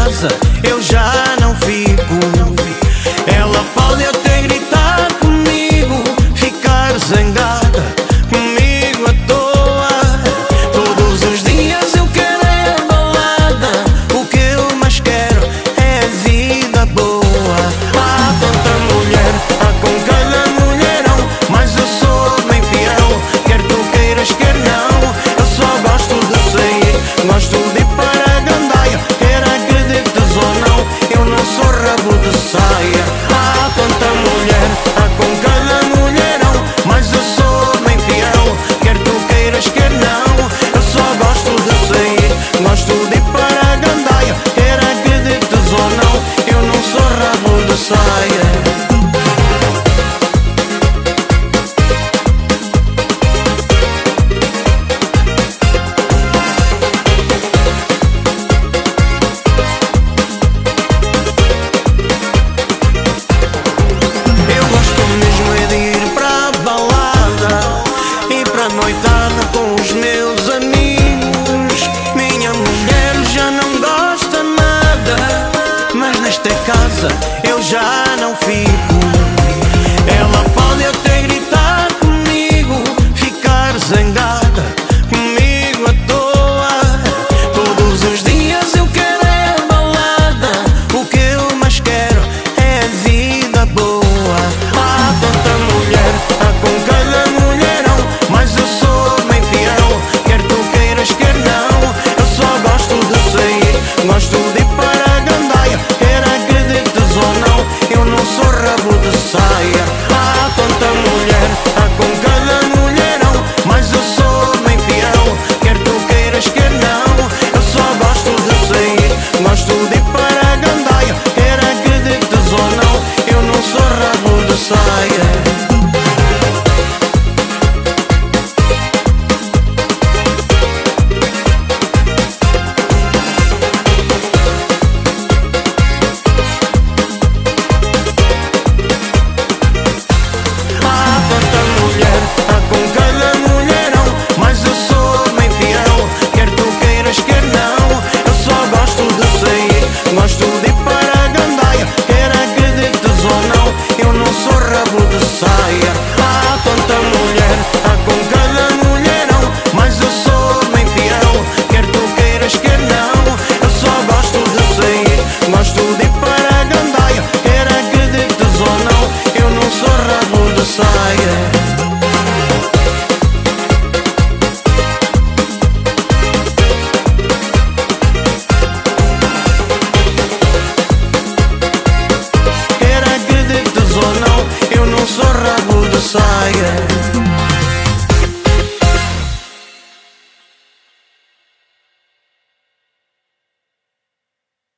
casa eu já não fico. Ela pode até gritar comigo, ficar zangada comigo à toa. Todos os dias eu quero é balada, o que eu mais quero é vida boa. Há tanta mulher, há com cada mulherão, mas eu sou bem fiel, quer tu queiras, quer não. Eu só gosto de sair, gosto de ir para a gandaia, quer acredites ou não, eu não sou rabo de saia. Há tanta mulher, há com cada mulherão, mas eu sou bem fiel, quer tu queiras, quer não. Eu só gosto de sair, gosto de ir para a gandaia, quer acredites ou não, eu não sou rabo de saia. Noitada com os meus amigos, minha mulher já não gosta nada, mas nesta casa eu já não fico. Ela pode até gritar comigo, ficar zangada comigo à toa. Todos os dias eu quero é balada, o que eu mais quero é vida boa. Há tanta mulher, há com cada mulherão, mas eu sou bem fiel, quer tu queiras, quer não. Eu só gosto de sair, gosto de ir para a gandaia, quer acredites ou não, eu não sou rabo de saia. Há tanta mulher, há com cada mulherão, mas eu sou bem fiel, quer tu queiras, quer não. Eu só gosto de sair, gosto de ir para a gandaia, quer acredites ou não, eu não sou rabo de saia. Gosto de ir para a gandaia, quer acredites ou não, eu não sou rabo de saia. Há tanta mulher, há com cada mulherão, mas eu sou bem fiel, quer tu queiras, quer não. Eu só gosto de sair, gosto de ir para a gandaia, quer acredites ou não, eu não sou rabo de saia. Eu não sou rabo de saia.